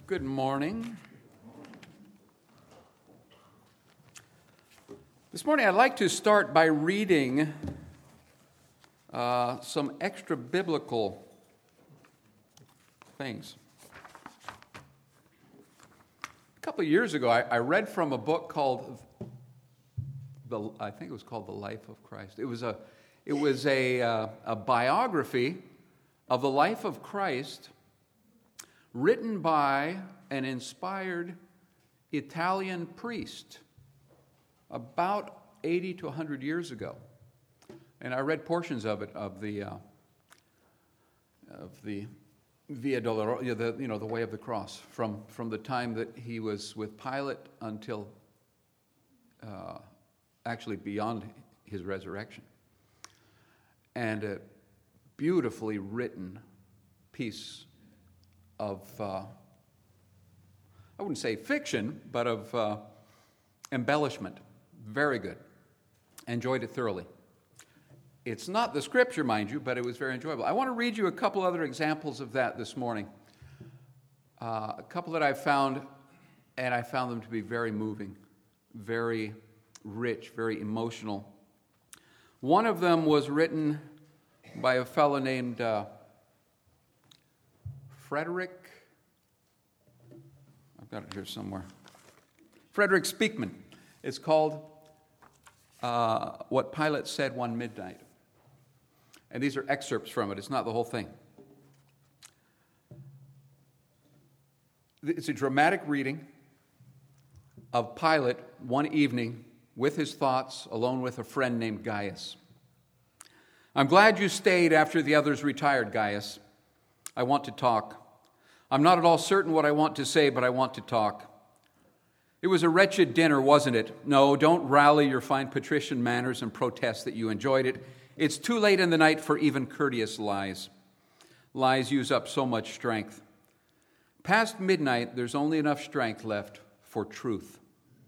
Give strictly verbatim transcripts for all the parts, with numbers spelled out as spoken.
Good morning. This morning I'd like to start by reading uh, some extra biblical things. A couple of years ago I, I read from a book called the I think it was called The Life of Christ. It was a it was a uh, a biography of the life of Christ, written by an inspired Italian priest about eighty to one hundred years ago. And I read portions of it, of the uh, of the Via Dolorosa, the, you know, the Way of the Cross, from, from the time that he was with Pilate until uh, actually beyond his resurrection. And a beautifully written piece of, uh, I wouldn't say fiction, but of uh, embellishment. Very good. Enjoyed it thoroughly. It's not the scripture, mind you, but it was very enjoyable. I want to read you a couple other examples of that this morning. Uh, a couple that I found, and I found them to be very moving, very rich, very emotional. One of them was written by a fellow named uh, Frederick, I've got it here somewhere, Frederick Speakman. It's called uh, What Pilate Said One Midnight. And these are excerpts from it. It's not the whole thing. It's a dramatic reading of Pilate one evening with his thoughts, alone with a friend named Gaius. I'm glad you stayed after the others retired, Gaius. I want to talk. I'm not at all certain what I want to say, but I want to talk. It was a wretched dinner, wasn't it? No, don't rally your fine patrician manners and protest that you enjoyed it. It's too late in the night for even courteous lies. Lies use up so much strength. Past midnight, there's only enough strength left for truth.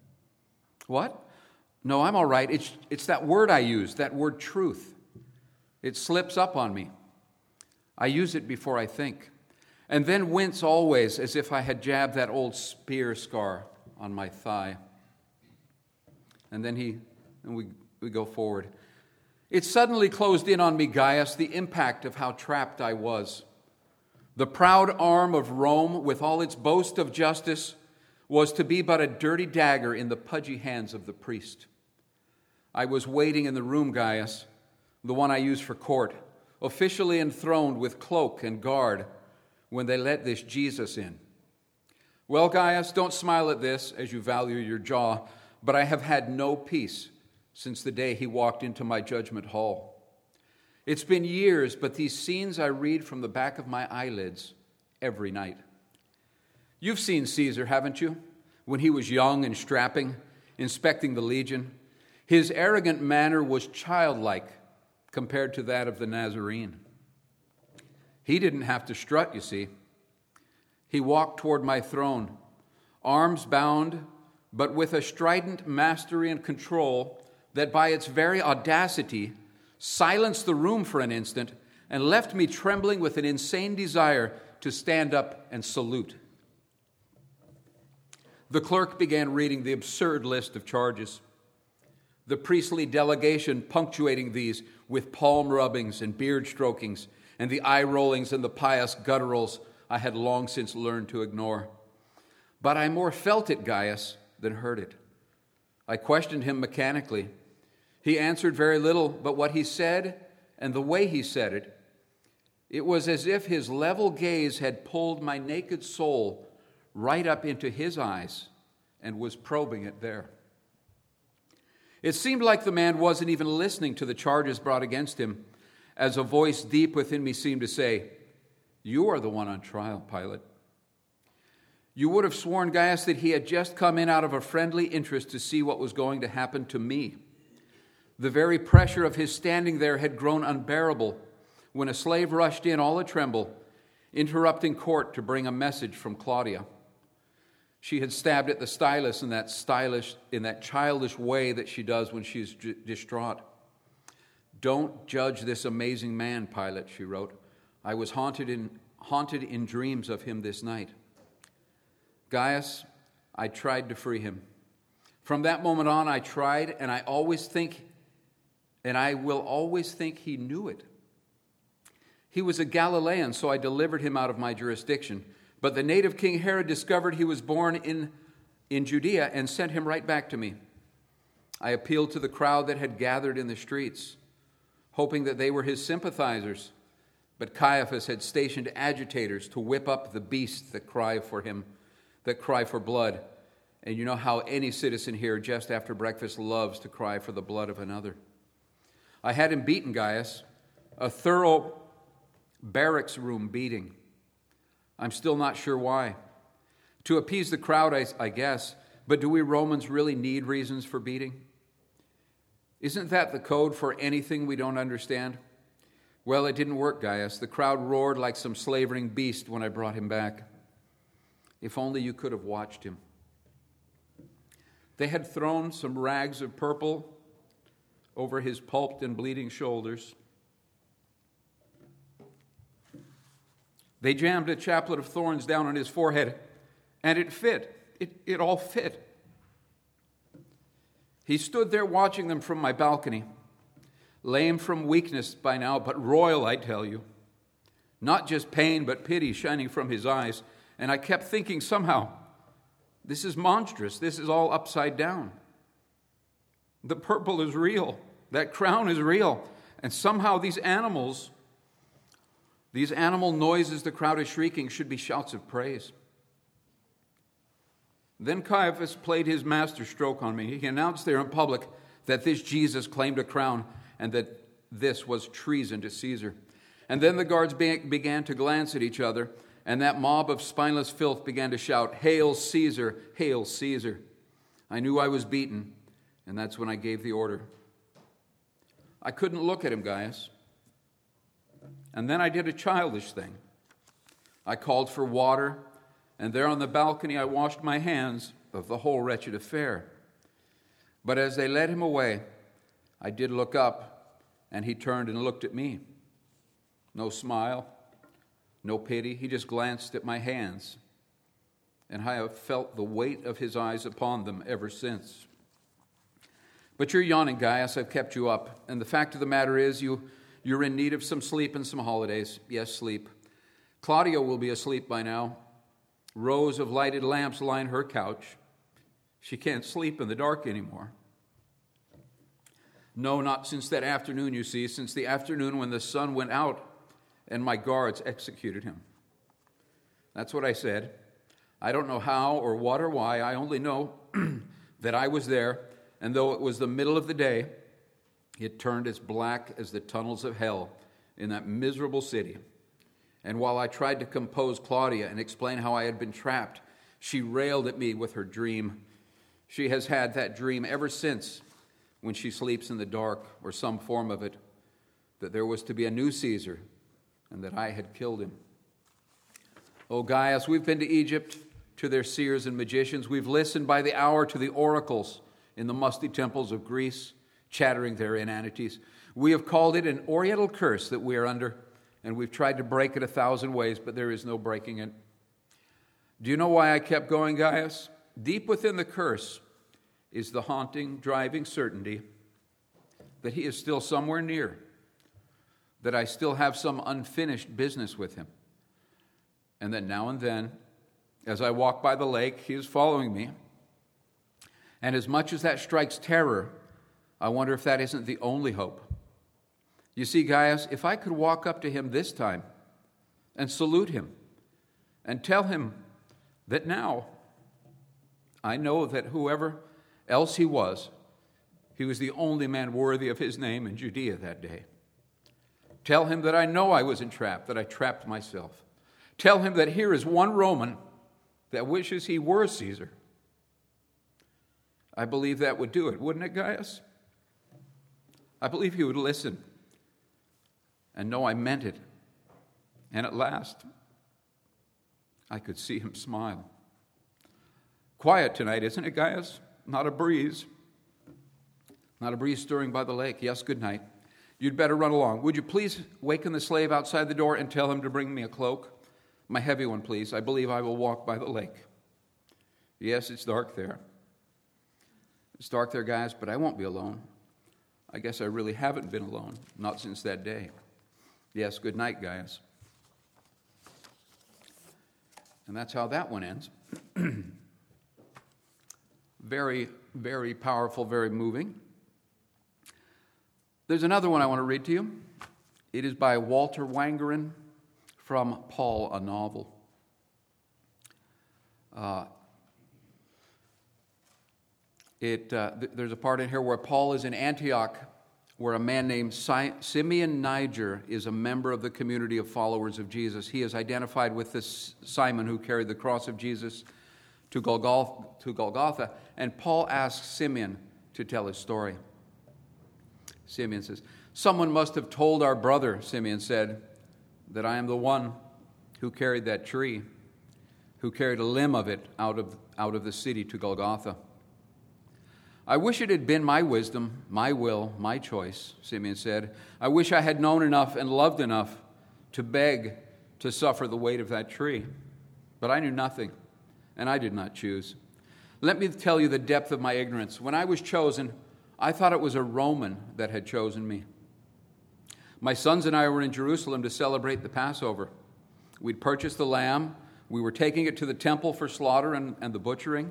What? No, I'm all right. It's, it's that word I use, that word truth. It slips up on me. I use it before I think, and then wince always as if I had jabbed that old spear scar on my thigh. And then he, and we, we go forward. It suddenly closed in on me, Gaius, the impact of how trapped I was. The proud arm of Rome, with all its boast of justice, was to be but a dirty dagger in the pudgy hands of the priest. I was waiting in the room, Gaius, the one I use for court, officially enthroned with cloak and guard, when they let this Jesus in. Well, Gaius, don't smile at this as you value your jaw, but I have had no peace since the day he walked into my judgment hall. It's been years, but these scenes I read from the back of my eyelids every night. You've seen Caesar, haven't you? When he was young and strapping, inspecting the legion. His arrogant manner was childlike compared to that of the Nazarene. He didn't have to strut, you see. He walked toward my throne, arms bound, but with a strident mastery and control that by its very audacity silenced the room for an instant and left me trembling with an insane desire to stand up and salute. The clerk began reading the absurd list of charges, the priestly delegation punctuating these with palm rubbings and beard strokings and the eye rollings and the pious gutturals I had long since learned to ignore. But I more felt it, Gaius, than heard it. I questioned him mechanically. He answered very little, but what he said and the way he said it, it was as if his level gaze had pulled my naked soul right up into his eyes and was probing it there. It seemed like the man wasn't even listening to the charges brought against him, as a voice deep within me seemed to say, "You are the one on trial, Pilate." You would have sworn, Gaius, that he had just come in out of a friendly interest to see what was going to happen to me. The very pressure of his standing there had grown unbearable when a slave rushed in all a-tremble, interrupting court to bring a message from Claudia. She had stabbed at the stylus in that stylish, in that childish way that she does when she's distraught. "Don't judge this amazing man, Pilate," she wrote. "I was haunted in, haunted in dreams of him this night." Gaius, I tried to free him. From that moment on, I tried, and I always think, and I will always think he knew it. He was a Galilean, so I delivered him out of my jurisdiction. But the native king Herod discovered he was born in, in Judea and sent him right back to me. I appealed to the crowd that had gathered in the streets, hoping that they were his sympathizers. But Caiaphas had stationed agitators to whip up the beasts that cry for him, that cry for blood. And you know how any citizen here just after breakfast loves to cry for the blood of another. I had him beaten, Gaius, a thorough barracks room beating. I'm still not sure why. To appease the crowd, I, I guess. But do we Romans really need reasons for beating? Isn't that the code for anything we don't understand? Well, it didn't work, Gaius. The crowd roared like some slavering beast when I brought him back. If only you could have watched him. They had thrown some rags of purple over his pulped and bleeding shoulders. They jammed a chaplet of thorns down on his forehead, and it fit. It, it all fit. He stood there watching them from my balcony, lame from weakness by now, but royal, I tell you. Not just pain, but pity shining from his eyes. And I kept thinking somehow, this is monstrous. This is all upside down. The purple is real. That crown is real. And somehow these animals, these animal noises the crowd is shrieking should be shouts of praise. Then Caiaphas played his master stroke on me. He announced there in public that this Jesus claimed a crown and that this was treason to Caesar. And then the guards be- began to glance at each other, and that mob of spineless filth began to shout, "Hail Caesar! Hail Caesar!" I knew I was beaten, and that's when I gave the order. I couldn't look at him, Gaius. And then I did a childish thing. I called for water, and there on the balcony I washed my hands of the whole wretched affair. But as they led him away, I did look up, and he turned and looked at me. No smile, no pity. He just glanced at my hands, and I have felt the weight of his eyes upon them ever since. But you're yawning, Gaius. I've kept you up. And the fact of the matter is, you, you're in need of some sleep and some holidays. Yes, sleep. Claudia will be asleep by now. Rows of lighted lamps line her couch. She can't sleep in the dark anymore. No, not since that afternoon, you see, since the afternoon when the sun went out and my guards executed him. That's what I said. I don't know how or what or why. I only know that I was there, and though it was the middle of the day, it turned as black as the tunnels of hell in that miserable city. And while I tried to compose Claudia and explain how I had been trapped, she railed at me with her dream. She has had that dream ever since, when she sleeps in the dark, or some form of it, that there was to be a new Caesar and that I had killed him. Oh, Gaius, we've been to Egypt, to their seers and magicians. We've listened by the hour to the oracles in the musty temples of Greece, chattering their inanities. We have called it an oriental curse that we are under, and we've tried to break it a thousand ways, but there is no breaking it. Do you know why I kept going, Gaius? Deep within the curse is the haunting, driving certainty that he is still somewhere near, that I still have some unfinished business with him, and that now and then, as I walk by the lake, he is following me. And as much as that strikes terror, I wonder if that isn't the only hope. You see, Gaius, if I could walk up to him this time and salute him and tell him that now I know that whoever else he was, he was the only man worthy of his name in Judea that day. Tell him that I know I was entrapped, that I trapped myself. Tell him that here is one Roman that wishes he were Caesar. I believe that would do it, wouldn't it, Gaius? I believe he would listen and know I meant it. And at last, I could see him smile. Quiet tonight, isn't it, Gaius? Not a breeze. Not a breeze stirring by the lake. Yes, good night. You'd better run along. Would you please waken the slave outside the door and tell him to bring me a cloak? My heavy one, please. I believe I will walk by the lake. Yes, it's dark there. It's dark there, guys, but I won't be alone. I guess I really haven't been alone, not since that day. Yes, good night, Gaius. And that's how that one ends. Very, very powerful, very moving. There's another one I want to read to you. It is by Walter Wangerin from Paul, a Novel. Uh, it uh, th- there's a part in here where Paul is in Antioch, where a man named si- Simeon Niger is a member of the community of followers of Jesus. He is identified with this Simon who carried the cross of Jesus to Golgotha, to Golgotha, and Paul asks Simeon to tell his story. Simeon says, "Someone must have told our brother," Simeon said, "that I am the one who carried that tree, who carried a limb of it out of, out of the city to Golgotha. I wish it had been my wisdom, my will, my choice," Simeon said. "I wish I had known enough and loved enough to beg to suffer the weight of that tree. But I knew nothing, and I did not choose. Let me tell you the depth of my ignorance. When I was chosen, I thought it was a Roman that had chosen me. My sons and I were in Jerusalem to celebrate the Passover. We'd purchased the lamb. We were taking it to the temple for slaughter and, and the butchering.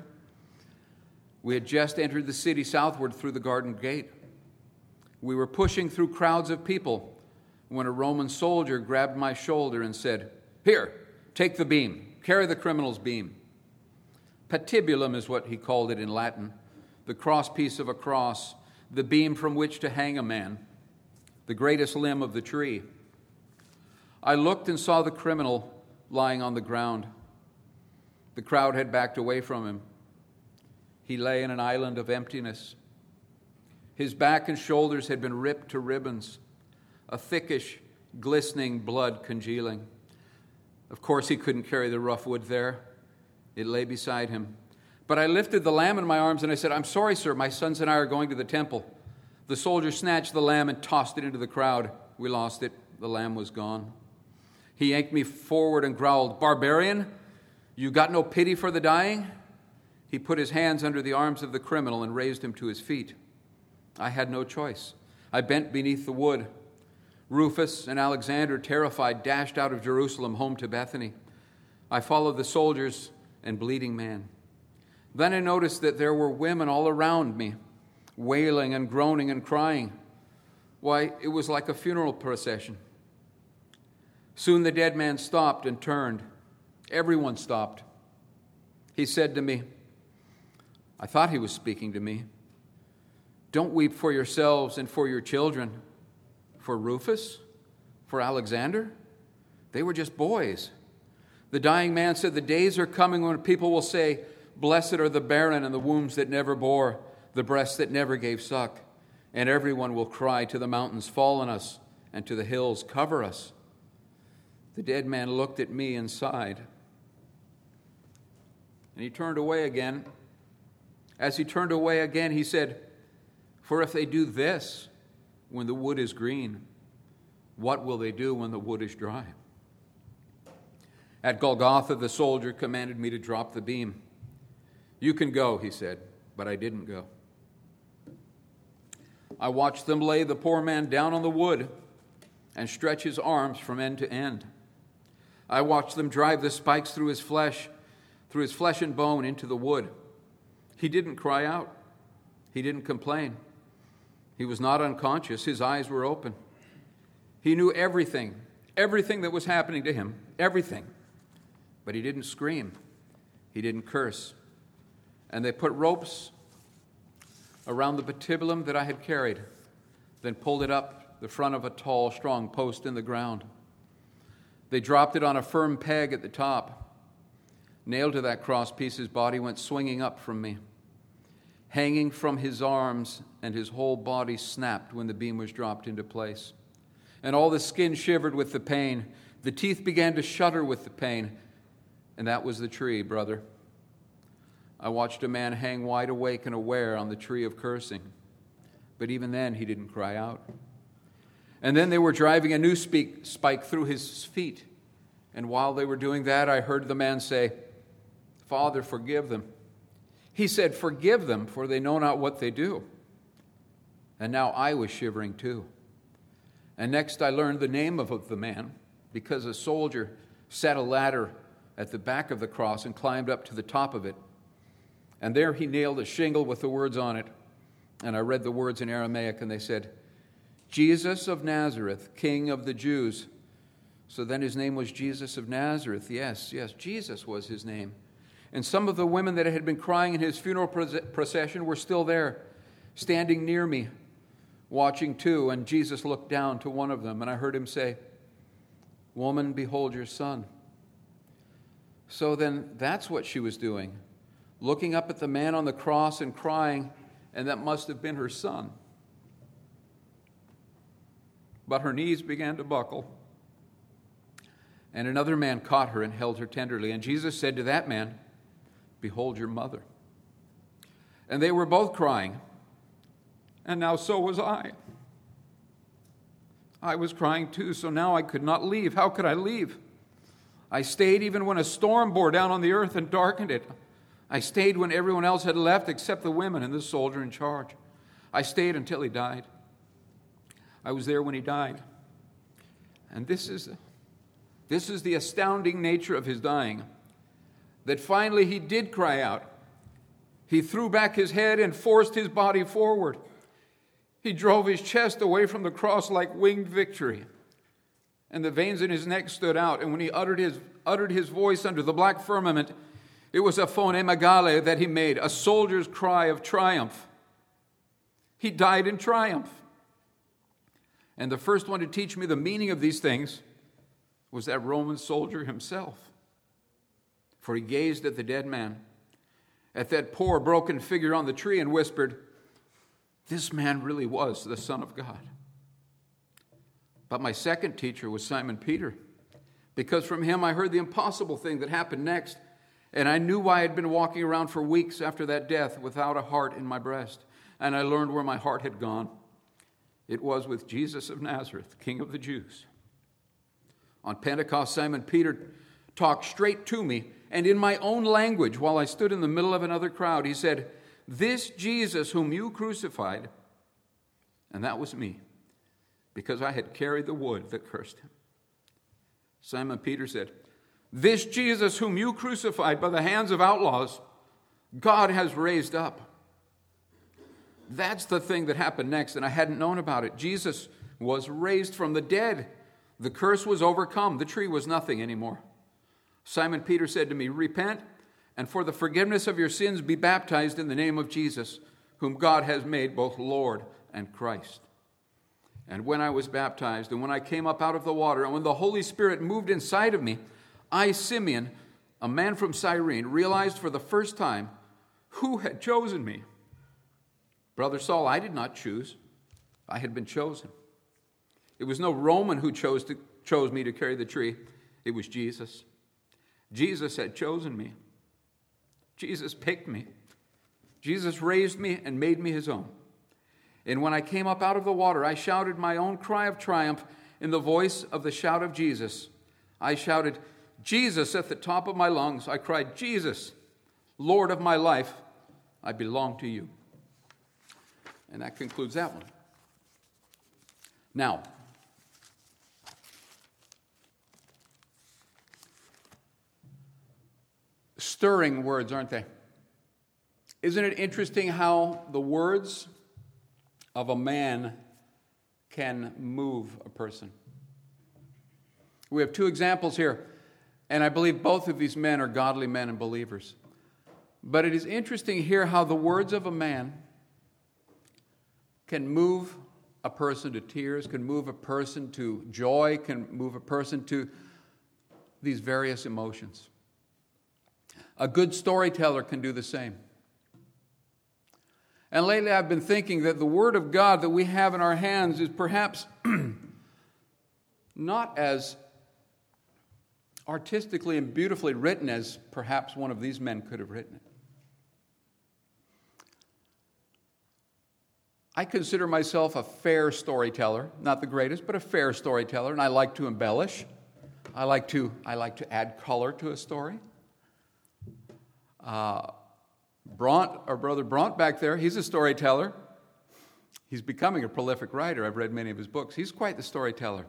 We had just entered the city southward through the garden gate. We were pushing through crowds of people when a Roman soldier grabbed my shoulder and said, 'Here, take the beam. Carry the criminal's beam.' Patibulum is what he called it in Latin, the crosspiece of a cross, the beam from which to hang a man, the greatest limb of the tree. I looked and saw the criminal lying on the ground. The crowd had backed away from him. He lay in an island of emptiness. His back and shoulders had been ripped to ribbons, a thickish, glistening blood congealing. Of course, he couldn't carry the rough wood there. It lay beside him. But I lifted the lamb in my arms and I said, 'I'm sorry, sir, my sons and I are going to the temple.' The soldier snatched the lamb and tossed it into the crowd. We lost it. The lamb was gone. He yanked me forward and growled, 'Barbarian, you got no pity for the dying?' He put his hands under the arms of the criminal and raised him to his feet. I had no choice. I bent beneath the wood. Rufus and Alexander, terrified, dashed out of Jerusalem home to Bethany. I followed the soldiers and bleeding man. Then I noticed that there were women all around me, wailing and groaning and crying. Why, it was like a funeral procession. Soon the dead man stopped and turned. Everyone stopped. He said to me, I thought he was speaking to me, 'Don't weep for yourselves and for your children. For Rufus? For Alexander? They were just boys.' The dying man said, 'The days are coming when people will say, Blessed are the barren and the wombs that never bore, the breasts that never gave suck. And everyone will cry to the mountains, Fall on us, and to the hills, Cover us.' The dead man looked at me and sighed. And he turned away again. As he turned away again, he said, 'For if they do this when the wood is green, what will they do when the wood is dry?' At Golgotha, the soldier commanded me to drop the beam. 'You can go,' he said, but I didn't go. I watched them lay the poor man down on the wood and stretch his arms from end to end. I watched them drive the spikes through his flesh, through his flesh and bone into the wood. He didn't cry out. He didn't complain. He was not unconscious. His eyes were open. He knew everything, everything that was happening to him, everything. But he didn't scream. He didn't curse. And they put ropes around the patibulum that I had carried, then pulled it up the front of a tall, strong post in the ground. They dropped it on a firm peg at the top. Nailed to that crosspiece, his body went swinging up from me. Hanging from his arms, and his whole body snapped when the beam was dropped into place. And all the skin shivered with the pain. The teeth began to shudder with the pain. And that was the tree, brother. I watched a man hang wide awake and aware on the tree of cursing. But even then, he didn't cry out. And then they were driving a new spike through his feet. And while they were doing that, I heard the man say, 'Father, forgive them. He said, "Forgive them, for they know not what they do." And now I was shivering too. And next I learned the name of the man, because a soldier set a ladder at the back of the cross and climbed up to the top of it. And there he nailed a shingle with the words on it. And I read the words in Aramaic, and they said, "Jesus of Nazareth, King of the Jews." So then his name was Jesus of Nazareth. Yes, yes, Jesus was his name. And some of the women that had been crying in his funeral procession were still there, standing near me, watching too. And Jesus looked down to one of them, and I heard him say, "Woman, behold your son." So then that's what she was doing, looking up at the man on the cross and crying, and that must have been her son. But her knees began to buckle. And another man caught her and held her tenderly. And Jesus said to that man, "Behold your mother." And they were both crying. And now so was I. I was crying too, so now I could not leave. How could I leave? I stayed even when a storm bore down on the earth and darkened it. I stayed when everyone else had left except the women and the soldier in charge. I stayed until he died. I was there when he died. And this is, this is the astounding nature of his dying, that finally he did cry out. He threw back his head and forced his body forward. He drove his chest away from the cross like winged victory. And the veins in his neck stood out. And when he uttered his, uttered his voice under the black firmament, it was a phone emagale that he made, a soldier's cry of triumph. He died in triumph. And the first one to teach me the meaning of these things was that Roman soldier himself. For he gazed at the dead man, at that poor broken figure on the tree, and whispered, "This man really was the Son of God." But my second teacher was Simon Peter, because from him I heard the impossible thing that happened next, and I knew why I had been walking around for weeks after that death without a heart in my breast, and I learned where my heart had gone. It was with Jesus of Nazareth, King of the Jews. On Pentecost, Simon Peter talked straight to me, and in my own language, while I stood in the middle of another crowd, he said, "This Jesus whom you crucified," and that was me, because I had carried the wood that cursed him. Simon Peter said, "This Jesus whom you crucified by the hands of outlaws, God has raised up." That's the thing that happened next, and I hadn't known about it. Jesus was raised from the dead. The curse was overcome. The tree was nothing anymore. Simon Peter said to me, "Repent, and for the forgiveness of your sins be baptized in the name of Jesus, whom God has made both Lord and Christ." And when I was baptized, and when I came up out of the water, and when the Holy Spirit moved inside of me, I, Simeon, a man from Cyrene, realized for the first time who had chosen me. Brother Saul, I did not choose. I had been chosen. It was no Roman who chose to, chose me to carry the tree. It was Jesus. Jesus had chosen me. Jesus picked me. Jesus raised me and made me his own. And when I came up out of the water, I shouted my own cry of triumph in the voice of the shout of Jesus. I shouted, "Jesus," at the top of my lungs. I cried, "Jesus, Lord of my life, I belong to you." And that concludes that one. Now, stirring words, aren't they? Isn't it interesting how the words of a man can move a person? We have two examples here, and I believe both of these men are godly men and believers. But it is interesting here how the words of a man can move a person to tears, can move a person to joy, can move a person to these various emotions. A good storyteller can do the same. And lately I've been thinking that the Word of God that we have in our hands is perhaps not as artistically and beautifully written as perhaps one of these men could have written it. I consider myself a fair storyteller, not the greatest, but a fair storyteller, and I like to embellish. I like to, I like to add color to a story. Uh, Bront, our brother Bront back there, he's a storyteller. He's becoming a prolific writer. I've read many of his books. He's quite the storyteller.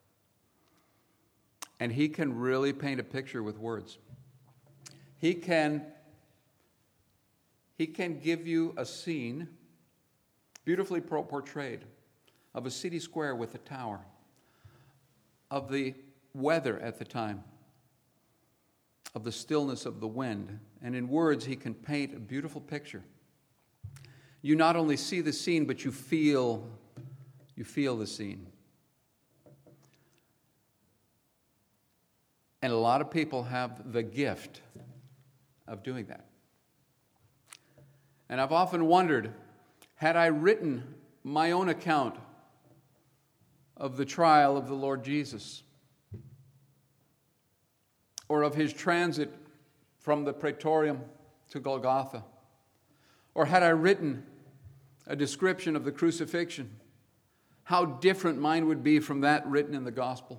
And he can really paint a picture with words. He can, he can give you a scene, beautifully portrayed, of a city square with a tower, of the weather at the time, of the stillness of the wind. And in words, he can paint a beautiful picture. You not only see the scene, but you feel, you feel the scene. And a lot of people have the gift of doing that. And I've often wondered, had I written my own account of the trial of the Lord Jesus, or of his transit from the Praetorium to Golgotha, or had I written a description of the crucifixion, how different mine would be from that written in the gospel.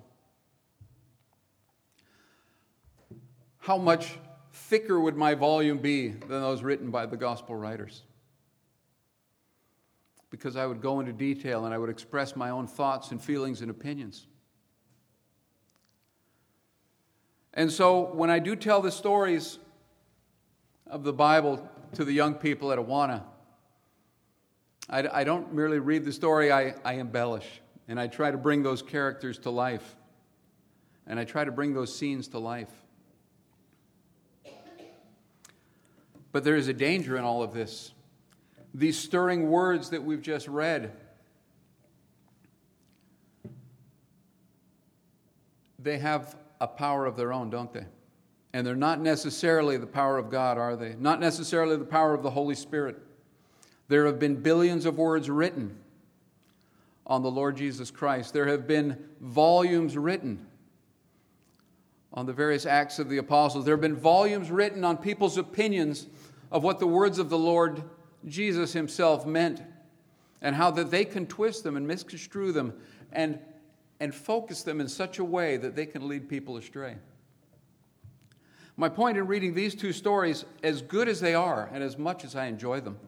How much thicker would my volume be than those written by the gospel writers? Because I would go into detail and I would express my own thoughts and feelings and opinions. And so when I do tell the stories of the Bible to the young people at Awana, I, I don't merely read the story, I, I embellish. And I try to bring those characters to life. And I try to bring those scenes to life. But there is a danger in all of this. These stirring words that we've just read, they have a power of their own, don't they? And they're not necessarily the power of God, are they? Not necessarily the power of the Holy Spirit. There have been billions of words written on the Lord Jesus Christ. There have been volumes written on the various acts of the apostles. There have been volumes written on people's opinions of what the words of the Lord Jesus himself meant, and how that they can twist them and misconstrue them and, and focus them in such a way that they can lead people astray. My point in reading these two stories, as good as they are and as much as I enjoy them,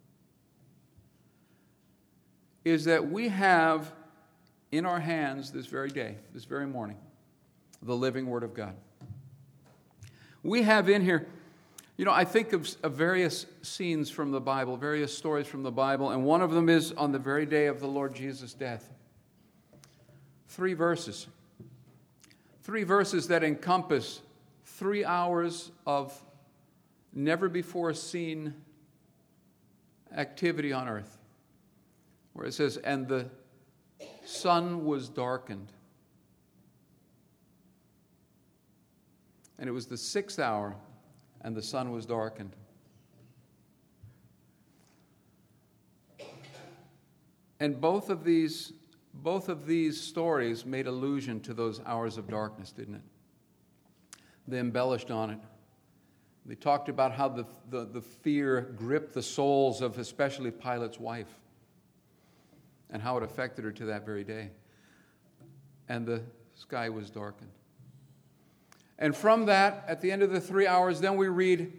is that we have in our hands this very day, this very morning, the living Word of God. We have in here, you know, I think of, of various scenes from the Bible, various stories from the Bible, and one of them is on the very day of the Lord Jesus' death. Three verses. Three verses that encompass three hours of never-before-seen activity on earth. Where it says, and the sun was darkened. And it was the sixth hour, and the sun was darkened. And both of these, both of these stories made allusion to those hours of darkness, didn't it? They embellished on it. They talked about how the, the, the fear gripped the souls of especially Pilate's wife, and how it affected her to that very day. And the sky was darkened. And from that, at the end of the three hours, then we read,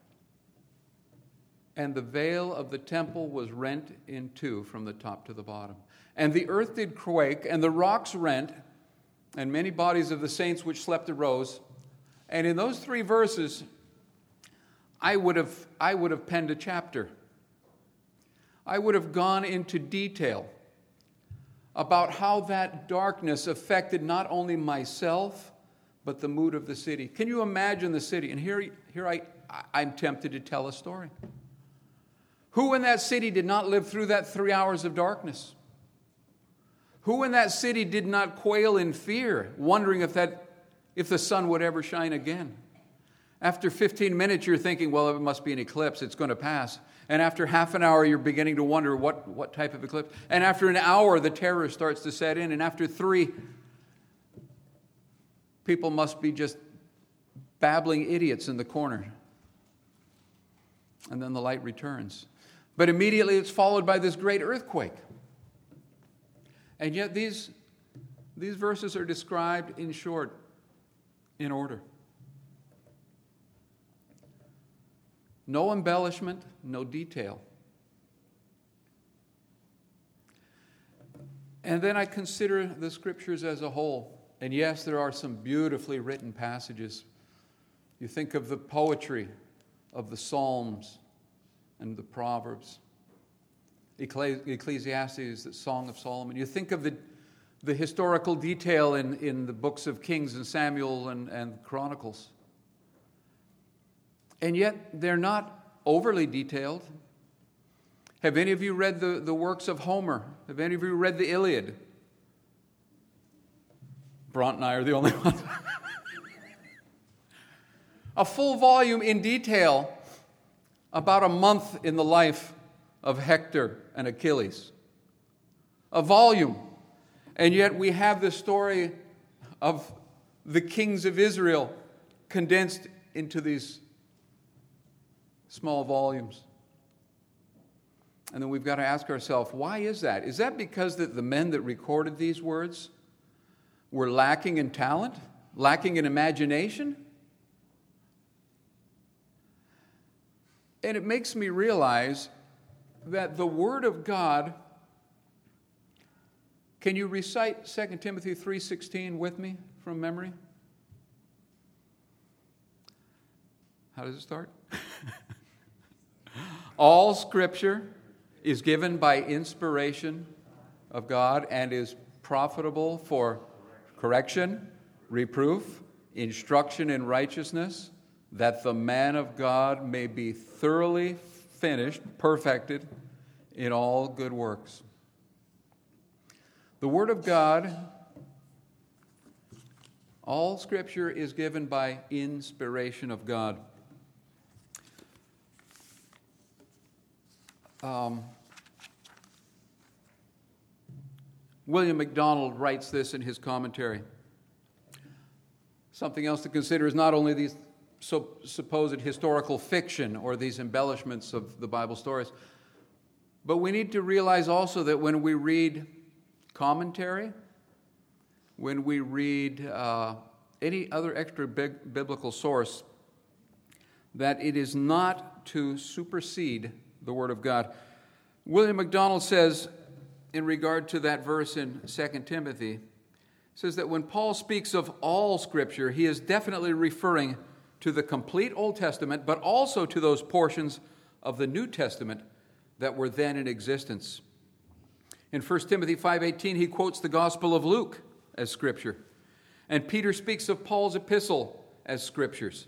and the veil of the temple was rent in two from the top to the bottom. And the earth did quake, and the rocks rent, and many bodies of the saints which slept arose. And in those three verses, I would have, I would have penned a chapter. I would have gone into detail about how that darkness affected not only myself, but the mood of the city. Can you imagine the city? And here, here I, I'm tempted to tell a story. Who in that city did not live through that three hours of darkness? Who in that city did not quail in fear, wondering if that, if the sun would ever shine again? After fifteen minutes, you're thinking, well, it must be an eclipse. It's going to pass. And after half an hour, you're beginning to wonder what, what type of eclipse. And after an hour, the terror starts to set in. And after three, people must be just babbling idiots in the corner. And then the light returns. But immediately it's followed by this great earthquake. And yet these, these verses are described in short, in order. No embellishment, no detail. And then I consider the Scriptures as a whole. And yes, there are some beautifully written passages. You think of the poetry of the Psalms and the Proverbs. Ecclesiastes, the Song of Solomon. You think of the, the historical detail in, in the books of Kings and Samuel and, and Chronicles. And yet, they're not overly detailed. Have any of you read the, the works of Homer? Have any of you read the Iliad? Bront and I are the only ones. A full volume in detail about a month in the life of Hector and Achilles. A volume. And yet we have the story of the kings of Israel condensed into these small volumes. And then we've got to ask ourselves, why is that? Is that because that the men that recorded these words were lacking in talent? Lacking in imagination? And it makes me realize that the Word of God, can you recite Second Timothy three sixteen with me from memory? How does it start? All Scripture is given by inspiration of God and is profitable for correction, reproof, instruction in righteousness, that the man of God may be thoroughly finished, perfected in all good works. The Word of God, all Scripture is given by inspiration of God. Um, William MacDonald writes this in his commentary. Something else to consider is not only these so supposed historical fiction or these embellishments of the Bible stories, but we need to realize also that when we read commentary, when we read uh, any other extra big biblical source, that it is not to supersede the Word of God. William MacDonald says, in regard to that verse in Second Timothy, says that when Paul speaks of all Scripture, he is definitely referring to the complete Old Testament, but also to those portions of the New Testament that were then in existence. In First Timothy five eighteen, he quotes the Gospel of Luke as Scripture, and Peter speaks of Paul's epistle as Scriptures.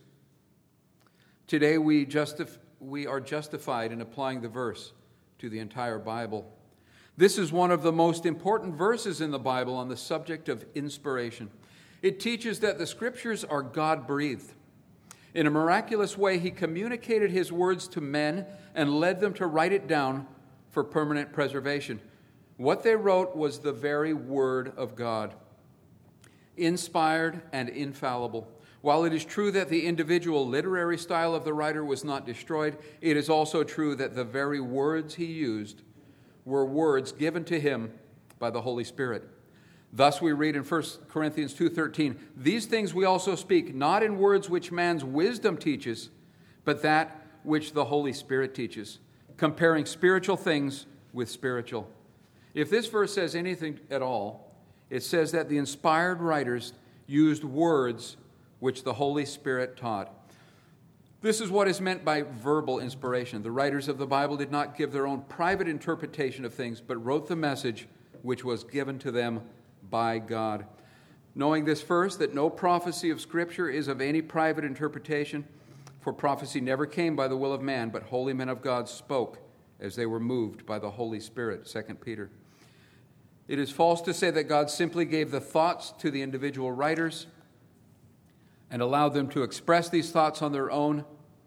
Today we, justif- we are justified in applying the verse to the entire Bible. This is one of the most important verses in the Bible on the subject of inspiration. It teaches that the Scriptures are God-breathed. In a miraculous way, he communicated his words to men and led them to write it down for permanent preservation. What they wrote was the very Word of God, inspired and infallible. While it is true that the individual literary style of the writer was not destroyed, it is also true that the very words he used were words given to him by the Holy Spirit. Thus we read in First Corinthians two thirteen, "These things we also speak, not in words which man's wisdom teaches, but that which the Holy Spirit teaches, comparing spiritual things with spiritual." If this verse says anything at all, it says that the inspired writers used words which the Holy Spirit taught. This is what is meant by verbal inspiration. The writers of the Bible did not give their own private interpretation of things, but wrote the message which was given to them by God. Knowing this first, that no prophecy of Scripture is of any private interpretation, for prophecy never came by the will of man, but holy men of God spoke as they were moved by the Holy Spirit, Second Peter. It is false to say that God simply gave the thoughts to the individual writers and allowed them to express these thoughts on their own,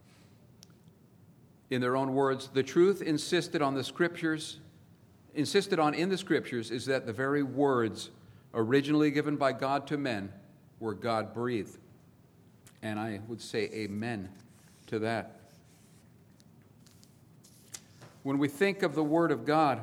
in their own words. The truth insisted on the Scriptures, insisted on in the Scriptures, is that the very words originally given by God to men were God-breathed. And I would say amen to that. When we think of the Word of God,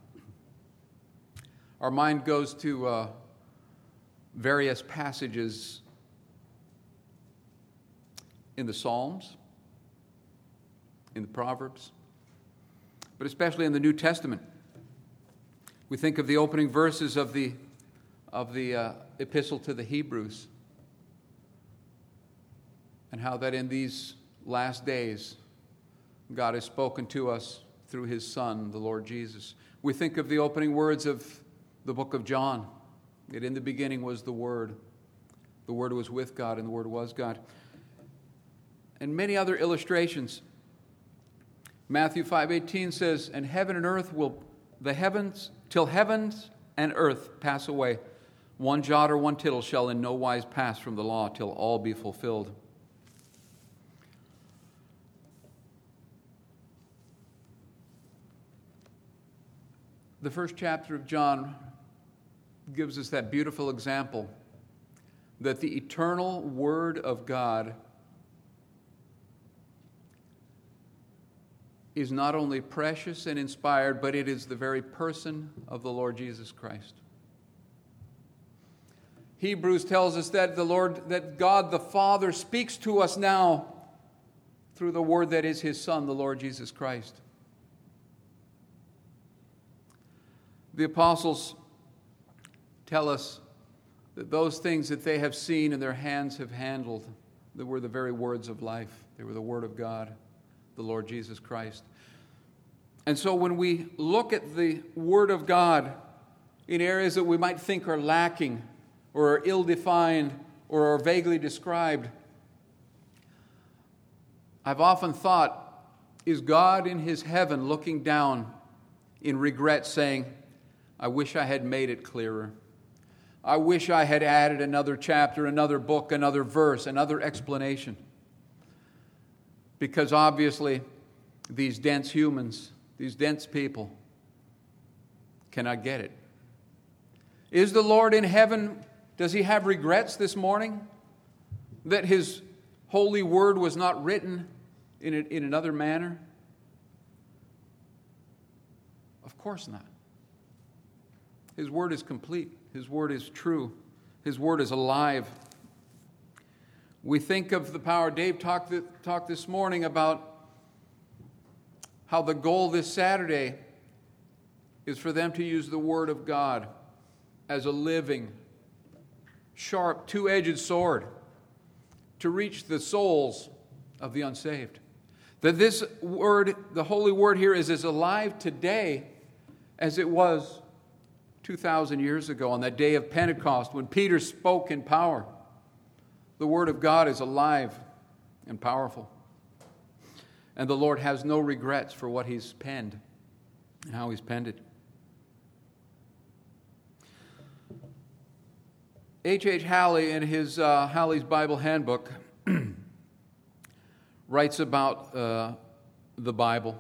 our mind goes to uh, various passages in the Psalms, in the Proverbs, but especially in the New Testament. We think of the opening verses of the, of the uh, epistle to the Hebrews, and how that in these last days, God has spoken to us through his Son, the Lord Jesus. We think of the opening words of the book of John, that in the beginning was the Word. The Word was with God, and the Word was God. And many other illustrations. Matthew five eighteen says, and heaven and earth will, the heavens, till heavens and earth pass away, one jot or one tittle shall in no wise pass from the law till all be fulfilled. The first chapter of John gives us that beautiful example that the eternal Word of God is not only precious and inspired, but it is the very person of the Lord Jesus Christ. Hebrews tells us that the Lord, that God the Father speaks to us now through the Word that is his Son, the Lord Jesus Christ. The apostles tell us that those things that they have seen and their hands have handled, that were the very words of life. They were the Word of God, the Lord Jesus Christ. And so when we look at the Word of God in areas that we might think are lacking or are ill-defined or are vaguely described, I've often thought, is God in his heaven looking down in regret saying, I wish I had made it clearer. I wish I had added another chapter, another book, another verse, another explanation. Because obviously, these dense humans, these dense people, cannot get it. Is the Lord in heaven, does he have regrets this morning that his holy word was not written in, a, in another manner? Of course not. His word is complete. His word is true. His word is alive. We think of the power. Dave talked, talked this morning about how the goal this Saturday is for them to use the Word of God as a living, sharp, two-edged sword to reach the souls of the unsaved. That this Word, the Holy Word here, is as alive today as it was two thousand years ago on that day of Pentecost when Peter spoke in power. The Word of God is alive and powerful. And the Lord has no regrets for what he's penned and how he's penned it. H H Halley, in his uh, Halley's Bible Handbook, writes about uh, the Bible.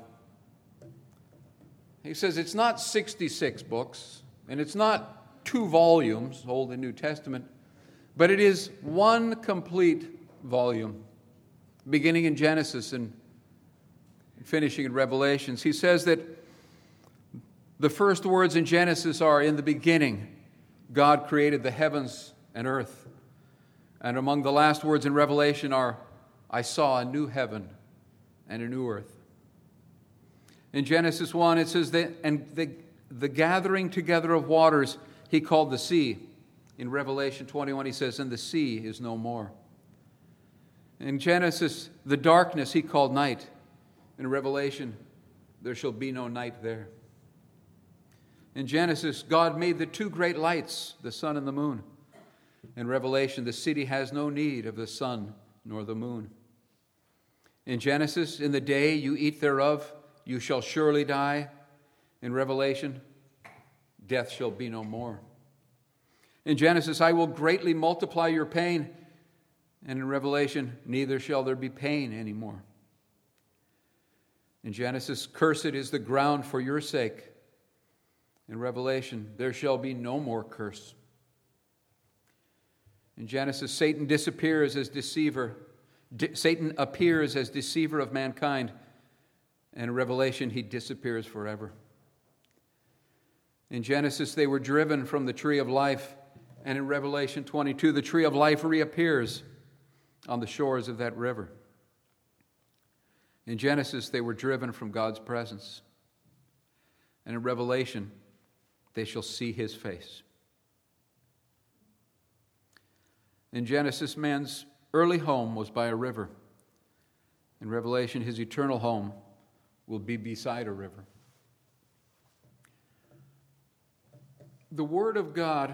He says it's not sixty-six books, and it's not two volumes, Old and New Testament, but it is one complete volume, beginning in Genesis and finishing in Revelations. He says that the first words in Genesis are, in the beginning, God created the heavens and earth. And among the last words in Revelation are, I saw a new heaven and a new earth. In Genesis one, it says that, and the, the gathering together of waters he called the sea. In Revelation twenty-one, he says, and the sea is no more. In Genesis, the darkness he called night. In Revelation, there shall be no night there. In Genesis, God made the two great lights, the sun and the moon. In Revelation, the city has no need of the sun nor the moon. In Genesis, in the day you eat thereof, you shall surely die. In Revelation, death shall be no more. In Genesis, I will greatly multiply your pain. And in Revelation, neither shall there be pain anymore. In Genesis, cursed is the ground for your sake. In Revelation, there shall be no more curse. In Genesis, Satan disappears as deceiver. De- Satan appears as deceiver of mankind. And in Revelation, he disappears forever. In Genesis, they were driven from the tree of life. And in Revelation twenty-two, the tree of life reappears on the shores of that river. In Genesis, they were driven from God's presence. And in Revelation, they shall see his face. In Genesis, man's early home was by a river. In Revelation, his eternal home will be beside a river. The Word of God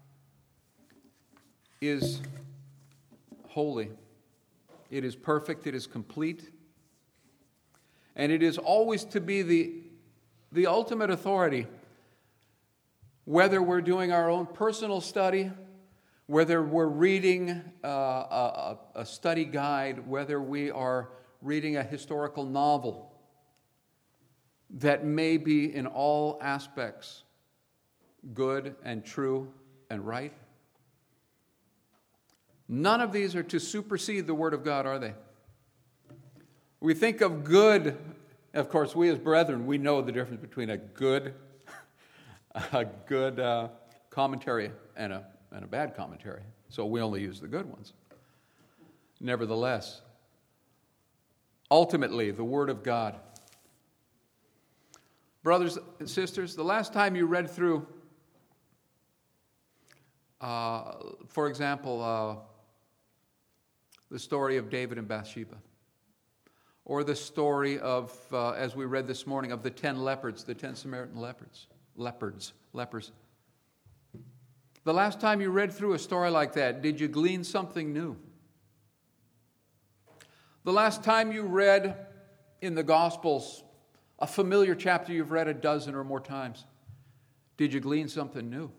is holy. It is perfect. It is complete. And it is always to be the, the ultimate authority, whether we're doing our own personal study, whether we're reading uh, a, a study guide, whether we are reading a historical novel that may be in all aspects good and true and right. None of these are to supersede the Word of God, are they? We think of good, of course, we as brethren, we know the difference between a good, a good uh, commentary and a, and a bad commentary. So we only use the good ones. Nevertheless, ultimately, the Word of God. Brothers and sisters, the last time you read through, uh, for example, uh, the story of David and Bathsheba, or the story of, uh, as we read this morning, of the ten leopards, the ten Samaritan leopards, leopards, lepers. The last time you read through a story like that, did you glean something new? The last time you read in the Gospels a familiar chapter you've read a dozen or more times, did you glean something new?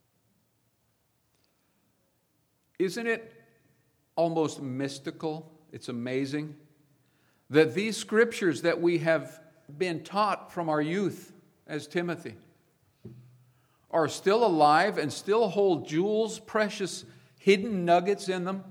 Isn't it almost mystical? It's amazing that these scriptures that we have been taught from our youth as Timothy are still alive and still hold jewels, precious hidden nuggets in them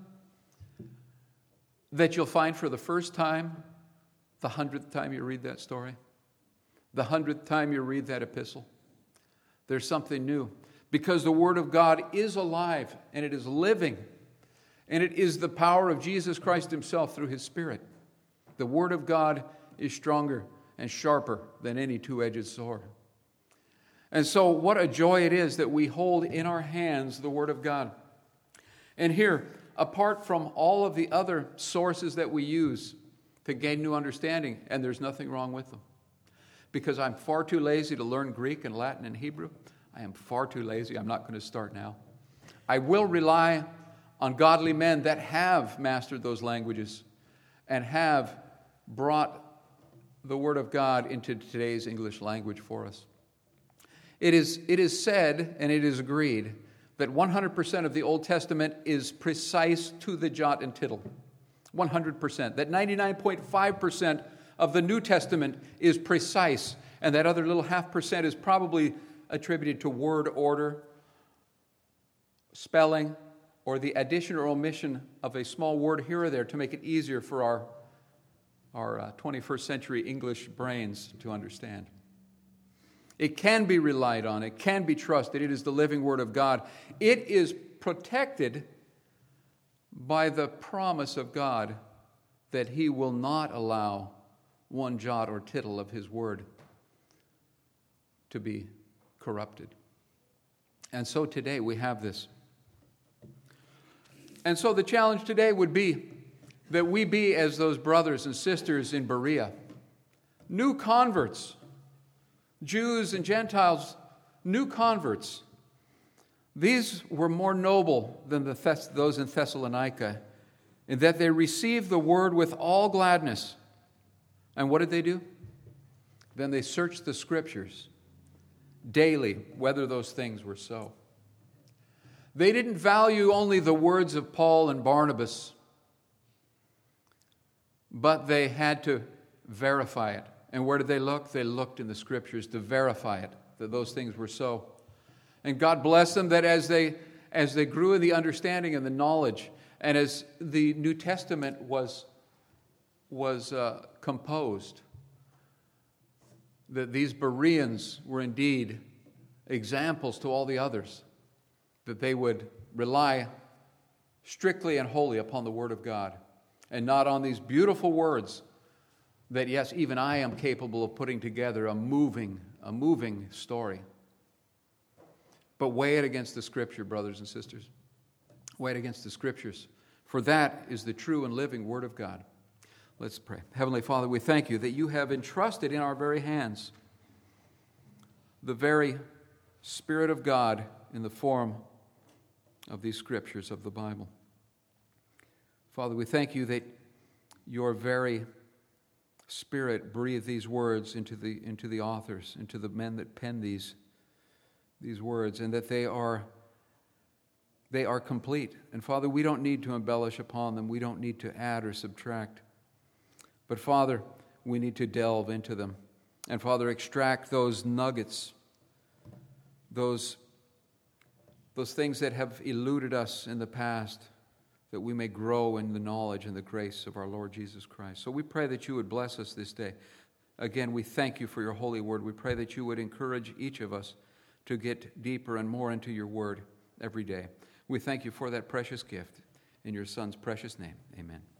that you'll find for the first time, the hundredth time you read that story, the hundredth time you read that epistle. There's something new because the Word of God is alive and it is living, and it is the power of Jesus Christ himself through his Spirit. The Word of God is stronger and sharper than any two-edged sword. And so what a joy it is that we hold in our hands the Word of God. And here, apart from all of the other sources that we use to gain new understanding, and there's nothing wrong with them, because I'm far too lazy to learn Greek and Latin and Hebrew. I am far too lazy. I'm not going to start now. I will rely on godly men that have mastered those languages and have brought the Word of God into today's English language for us. It is, it is said, and it is agreed, that one hundred percent of the Old Testament is precise to the jot and tittle. one hundred percent. That ninety-nine point five percent of the New Testament is precise, and that other little half percent is probably attributed to word order, spelling, or the addition or omission of a small word here or there to make it easier for our, our uh, twenty-first century English brains to understand. It can be relied on. It can be trusted. It is the living Word of God. It is protected by the promise of God that He will not allow one jot or tittle of His Word to be corrupted. And so today we have this. And so the challenge today would be that we be as those brothers and sisters in Berea, new converts, Jews and Gentiles, new converts. These were more noble than the Thess- those in Thessalonica, in that they received the word with all gladness. And what did they do? Then they searched the Scriptures daily, whether those things were so. They didn't value only the words of Paul and Barnabas, but they had to verify it. And where did they look? They looked in the Scriptures to verify it, that those things were so. And God bless them that as they as they grew in the understanding and the knowledge, and as the New Testament was, was uh, composed, that these Bereans were indeed examples to all the others, that they would rely strictly and wholly upon the Word of God, and not on these beautiful words that yes, even I am capable of putting together a moving, a moving story. But weigh it against the Scripture, brothers and sisters. Weigh it against the Scriptures, for that is the true and living Word of God. Let's pray. Heavenly Father, we thank you that you have entrusted in our very hands the very Spirit of God in the form of these Scriptures of the Bible. Father, we thank you that your very Spirit breathed these words into the, into the authors, into the men that penned these, these words, and that they are, they are complete. And Father, we don't need to embellish upon them. We don't need to add or subtract. But Father, we need to delve into them. And Father, extract those nuggets, those, those things that have eluded us in the past, that we may grow in the knowledge and the grace of our Lord Jesus Christ. So we pray that you would bless us this day. Again, we thank you for your holy word. We pray that you would encourage each of us to get deeper and more into your word every day. We thank you for that precious gift. In your Son's precious name, amen.